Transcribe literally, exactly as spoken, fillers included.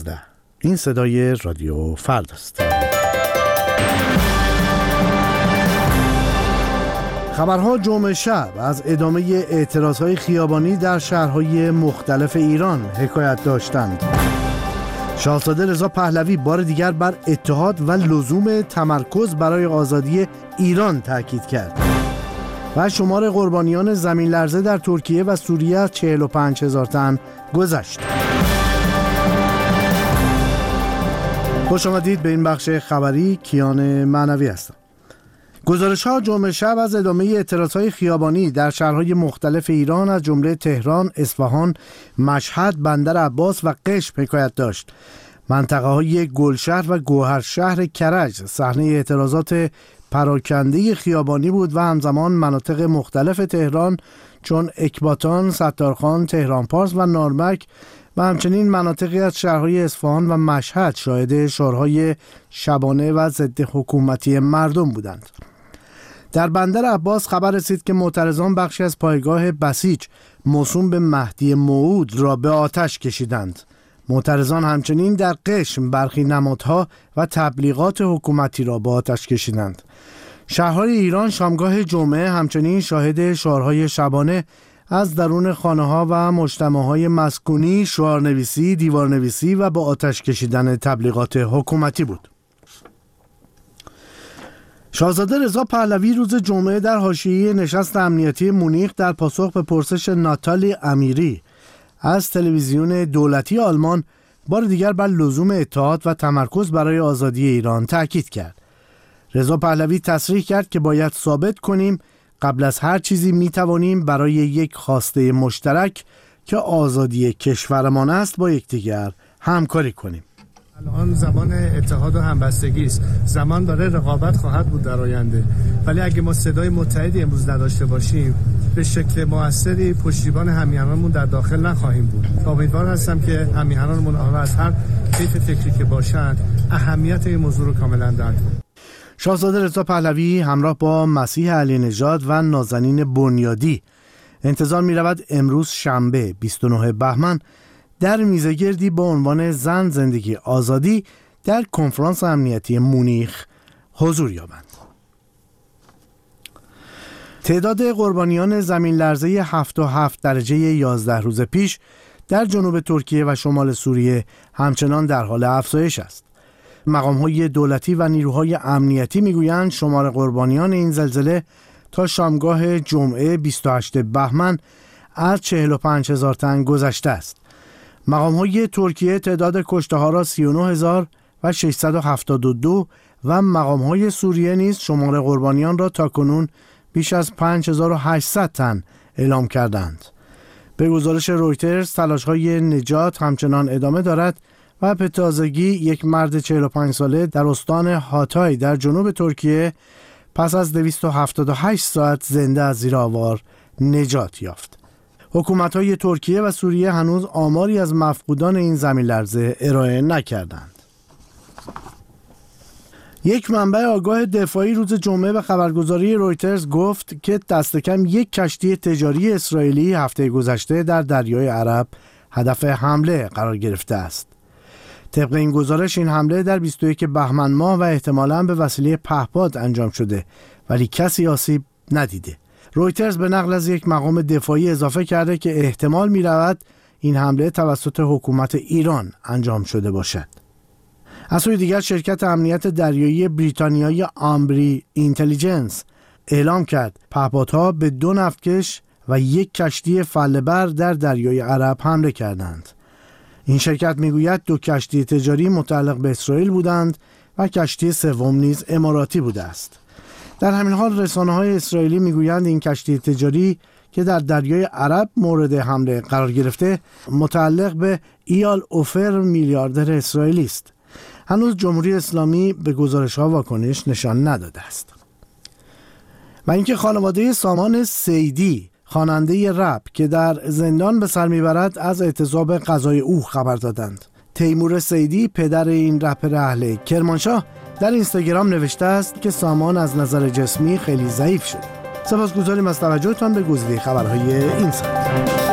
این صدای رادیو فردا است. خبرها جمعه شب از ادامه اعتراضهای خیابانی در شهرهای مختلف ایران حکایت داشتند. شاهزاده رضا پهلوی بار دیگر بر اتحاد و لزوم تمرکز برای آزادی ایران تاکید کرد و شمار قربانیان زمین لرزه در ترکیه و سوریه از چهل و پنج هزار تن گذشت. خوش آمدید به این بخش خبری. کیان معنوی هستم. گزارش‌ها جمعه شب از ادامه اعتراضهای خیابانی در شهرهای مختلف ایران از جمله تهران، اصفهان، مشهد، بندر عباس و قشم حکایت داشت. منطقه‌های گلشهر و گوهرشهر کرج صحنه اعتراضات پراکنده خیابانی بود و همزمان مناطق مختلف تهران چون اکباتان، ستارخان، تهران پارس و نارمک و همچنین مناطقی از شهرهای اصفهان و مشهد شاهد شعارهای شبانه و ضد حکومتی مردم بودند. در بندر عباس خبر رسید که معترضان بخشی از پایگاه بسیج موسوم به مهدی موعود را به آتش کشیدند. معترضان همچنین در قشم برخی نمادها و تبلیغات حکومتی را به آتش کشیدند. شهرهای ایران شامگاه جمعه همچنین شاهد شعارهای شبانه از درون خانه‌ها و مجتمع‌های مسکونی، شعارنویسی، دیوارنویسی و با آتش کشیدن تبلیغات حکومتی بود. شاهزاده رضا پهلوی روز جمعه در حاشیه نشست امنیتی مونیخ در پاسخ به پرسش ناتالی امیری از تلویزیون دولتی آلمان بار دیگر بر لزوم اتحاد و تمرکز برای آزادی ایران تاکید کرد. رضا پهلوی تصریح کرد که باید ثابت کنیم قبل از هر چیزی می توانیم برای یک خواسته مشترک که آزادی کشورمان است با یکدیگر همکاری کنیم. الان زمان اتحاد و همبستگی است. زمان داره رقابت خواهد بود در آینده. ولی اگه ما صدای متحدی امروز نداشته باشیم به شکل موثری پشتیبان همیهنانمون در داخل نخواهیم بود. امیدوار هستم که همیهنانمون از هر کیف فکری که باشند اهمیت این موضوع رو کاملا درک کنند. شاهزاده رضا پهلوی همراه با مسیح علی نژاد و نازنین بنیادی انتظار می رود امروز شنبه بیست و نه بهمن در میزگردی با عنوان زن، زندگی، آزادی در کنفرانس امنیتی مونیخ حضور یابند. تعداد قربانیان زمین لرزه هفت و هفت درجه یازده روز پیش در جنوب ترکیه و شمال سوریه همچنان در حال افزایش است. مقام‌های دولتی و نیروهای امنیتی میگویند شمار قربانیان این زلزله تا شامگاه جمعه بیست و هشت بهمن از چهل و پنج هزار تن گذشته است. مقام‌های ترکیه تعداد کشته‌ها را سی و نه هزار و ششصد و هفتاد و دو و مقام‌های سوریه نیز شمار قربانیان را تاکنون بیش از پنج هزار و هشتصد تن اعلام کردند. به گزارش رویترز تلاش‌های نجات همچنان ادامه دارد و به تازگی یک مرد چهل و پنج ساله در استان هاتای در جنوب ترکیه پس از دویست و هفتاد و هشت ساعت زنده از زیر آوار نجات یافت. حکومت‌های ترکیه و سوریه هنوز آماری از مفقودان این زمین لرزه ارائه نکردند. یک منبع آگاه دفاعی روز جمعه به خبرگزاری رویترز گفت که دست کم یک کشتی تجاری اسرائیلی هفته گذشته در دریای عرب هدف حمله قرار گرفته است. طبق این گزارش این حمله در بیست و یک بهمن ماه و احتمالاً به وسیله پهپاد انجام شده ولی کسی آسیب ندیده. رویترز به نقل از یک مقام دفاعی اضافه کرده که احتمال می رود این حمله توسط حکومت ایران انجام شده باشد. از سوی دیگر شرکت امنیت دریایی بریتانیایی آمبری اینتلیجنس اعلام کرد پهپادها به دو نفتکش و یک کشتی فله‌بر در دریای عرب حمله کردند. این شرکت میگوید دو کشتی تجاری متعلق به اسرائیل بودند و کشتی سوم نیز اماراتی بوده است. در همین حال رسانه‌های اسرائیلی میگویند این کشتی تجاری که در دریای عرب مورد حمله قرار گرفته متعلق به ایال اوفر میلیاردر اسرائیلی است. هنوز جمهوری اسلامی به گزارش‌ها واکنش نشان نداده است. و اینکه خانواده سامان سیدی خواننده رپ که در زندان به سر میبرد از اعتصاب غذای او خبر دادند. تیمور سیدی پدر این رپر اهل کرمانشاه در اینستاگرام نوشته است که سامان از نظر جسمی خیلی ضعیف شد. سپاسگزاریم از توجهتان به گزیده خبرهای این ساعت.